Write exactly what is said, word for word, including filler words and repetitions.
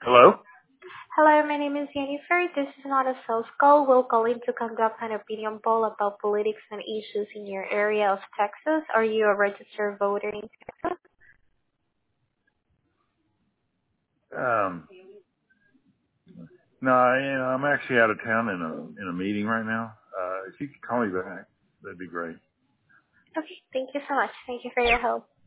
Hello? Hello, my name is Jennifer. This is not a sales call. We'll call in to conduct an opinion poll about politics and issues in your area of Texas. Are you a registered voter in Texas? Um, no, I, you know, I'm actually out of town in a in a meeting right now. Uh, if you could call me back, that'd be great. Okay, thank you so much. Thank you for your help.